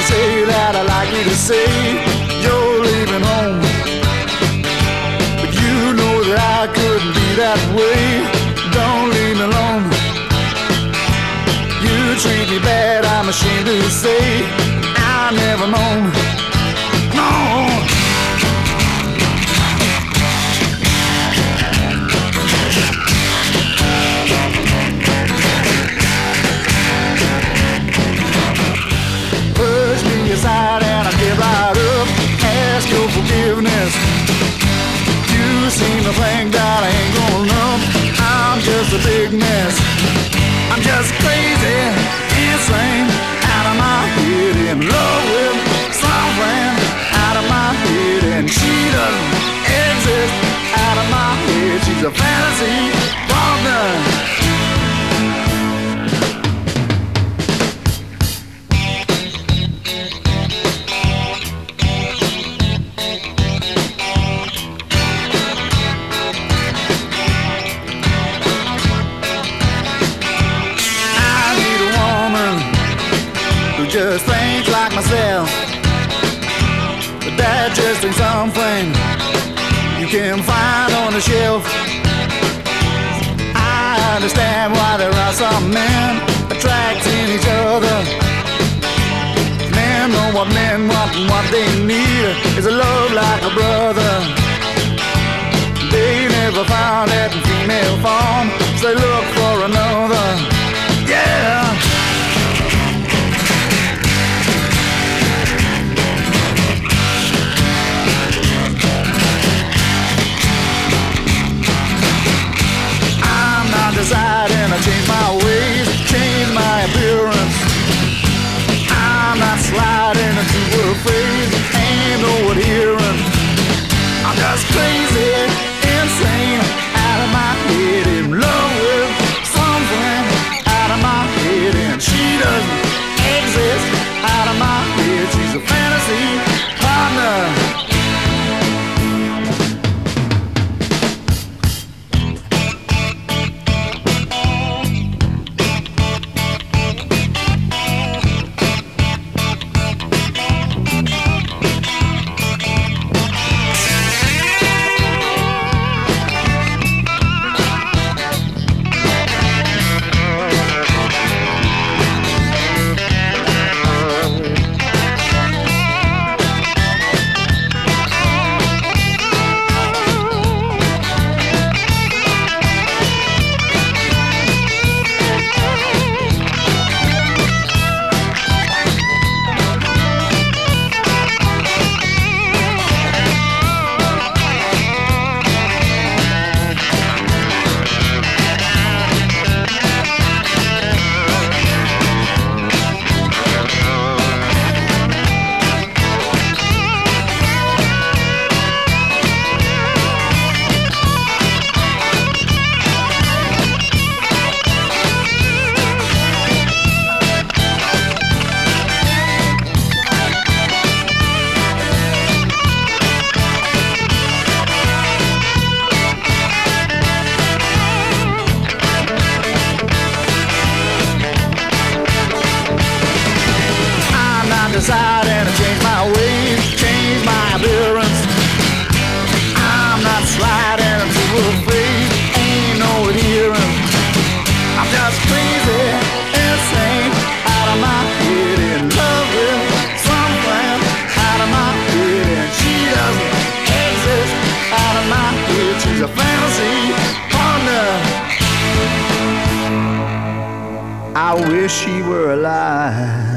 say that I like you to say you're leaving home, but you know that I couldn't be that way. Don't leave me alone. You treat me bad, I'm ashamed to say I never known. No. Aside and I give right up, ask your forgiveness. You seem to think that I ain't grown up. I'm just a big mess. I'm just crazy, insane, out of my head, in love with some friend, out of my head, and she doesn't exist. Out of my head, she's a fantasy partner. Just thinks like myself, but that just ain't something you can find on the shelf. I understand why there are some men attracting each other. Men know what men want, and what they need is a love like a brother. They never found that in female form, so they look for another. Yeah. Deciding to change my ways, change my appearance. I'm not sliding into a phase, ain't no adherence. I'm just crazy, insane, out of my head, in love with something, out of my head, and she doesn't exist. Out of my head, she's a fantasy partner. Deciding to change my ways, change my appearance. I'm not sliding into a phase, ain't no adherence. I'm just crazy, insane, out of my head, in love with some friend, out of my head, and she doesn't exist. Out of my head, she's a fantasy partner. I wish she were alive.